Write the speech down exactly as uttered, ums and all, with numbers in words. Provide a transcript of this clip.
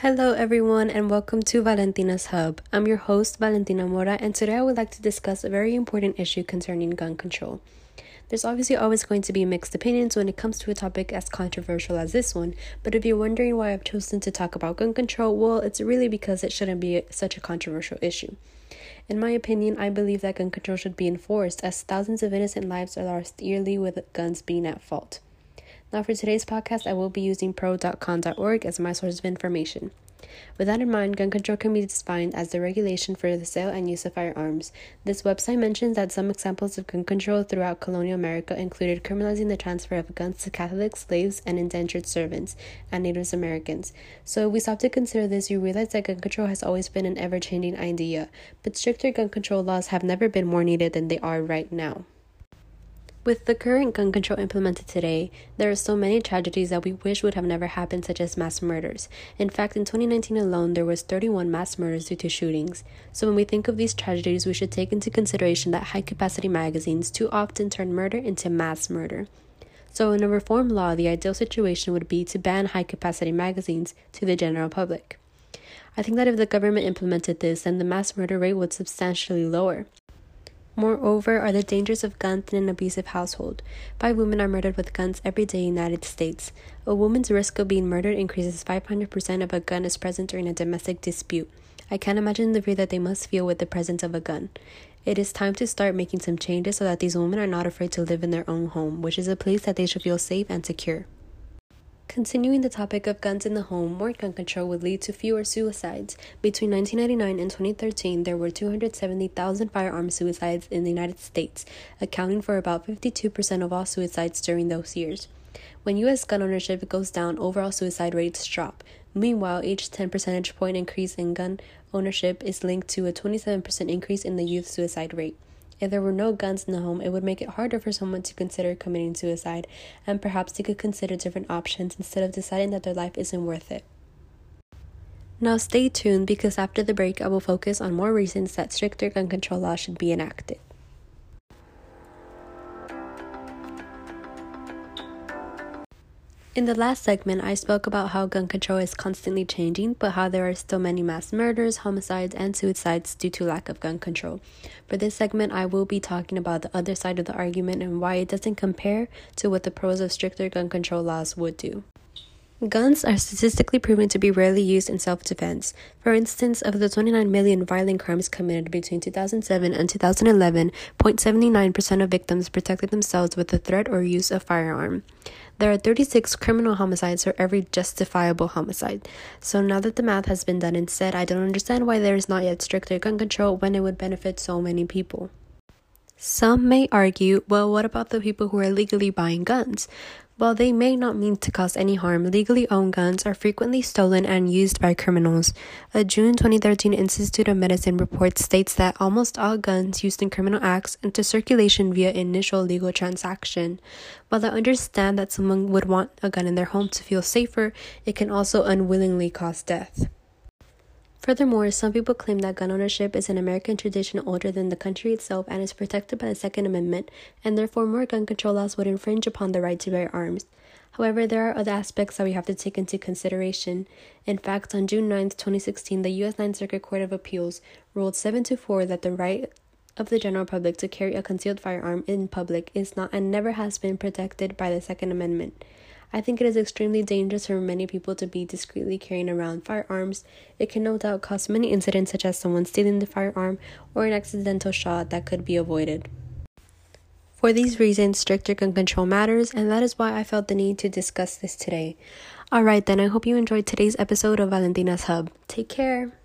Hello everyone and welcome to Valentina's Hub. I'm your host Valentina Mora, and today I would like to discuss a very important issue concerning gun control. There's obviously always going to be mixed opinions when it comes to a topic as controversial as this one, but if you're wondering why I've chosen to talk about gun control, well, it's really because it shouldn't be such a controversial issue. In my opinion, I believe that gun control should be enforced, as thousands of innocent lives are lost yearly with guns being at fault. Now for today's podcast, I will be using pro dot con dot org as my source of information. With that in mind, gun control can be defined as the regulation for the sale and use of firearms. This website mentions that some examples of gun control throughout colonial America included criminalizing the transfer of guns to Catholics, slaves, and indentured servants, and Native Americans. So if we stop to consider this, you realize that gun control has always been an ever-changing idea, but stricter gun control laws have never been more needed than they are right now. With the current gun control implemented today, there are so many tragedies that we wish would have never happened, such as mass murders. In fact, in twenty nineteen alone, there was thirty-one mass murders due to shootings. So when we think of these tragedies, we should take into consideration that high-capacity magazines too often turn murder into mass murder. So in a reform law, the ideal situation would be to ban high-capacity magazines to the general public. I think that if the government implemented this, then the mass murder rate would substantially lower. Moreover, are the dangers of guns in an abusive household. Five women are murdered with guns every day in the United States. A woman's risk of being murdered increases five hundred percent if a gun is present during a domestic dispute. I can't imagine the fear that they must feel with the presence of a gun. It is time to start making some changes so that these women are not afraid to live in their own home, which is a place that they should feel safe and secure. Continuing the topic of guns in the home, more gun control would lead to fewer suicides. Between nineteen ninety-nine and twenty thirteen, there were two hundred seventy thousand firearm suicides in the United States, accounting for about fifty-two percent of all suicides during those years. When U S gun ownership goes down, overall suicide rates drop. Meanwhile, each ten percentage point increase in gun ownership is linked to a twenty-seven percent increase in the youth suicide rate. If there were no guns in the home, it would make it harder for someone to consider committing suicide, and perhaps they could consider different options instead of deciding that their life isn't worth it. Now stay tuned, because after the break I will focus on more reasons that stricter gun control laws should be enacted. In the last segment, I spoke about how gun control is constantly changing, but how there are still many mass murders, homicides, and suicides due to lack of gun control. For this segment, I will be talking about the other side of the argument and why it doesn't compare to what the pros of stricter gun control laws would do. Guns are statistically proven to be rarely used in self-defense. For instance, of the twenty-nine million violent crimes committed between two thousand seven and two thousand eleven, zero point seven nine percent of victims protected themselves with the threat or use of firearm. There are thirty-six criminal homicides for every justifiable homicide. So now that the math has been done and said, I don't understand why there is not yet stricter gun control when it would benefit so many people. Some may argue, well, what about the people who are legally buying guns? While they may not mean to cause any harm, legally owned guns are frequently stolen and used by criminals. A June twenty thirteen Institute of Medicine report states that almost all guns used in criminal acts enter circulation via initial legal transaction. While I understand that someone would want a gun in their home to feel safer, it can also unwillingly cause death. Furthermore, some people claim that gun ownership is an American tradition older than the country itself and is protected by the Second Amendment, and therefore more gun control laws would infringe upon the right to bear arms. However, there are other aspects that we have to take into consideration. In fact, on June ninth, twenty sixteen, the U S Ninth Circuit Court of Appeals ruled seven to four that the right of the general public to carry a concealed firearm in public is not and never has been protected by the Second Amendment. I think it is extremely dangerous for many people to be discreetly carrying around firearms. It can no doubt cause many incidents, such as someone stealing the firearm or an accidental shot that could be avoided. For these reasons, stricter gun control matters, and that is why I felt the need to discuss this today. Alright then, I hope you enjoyed today's episode of Valentina's Hub. Take care!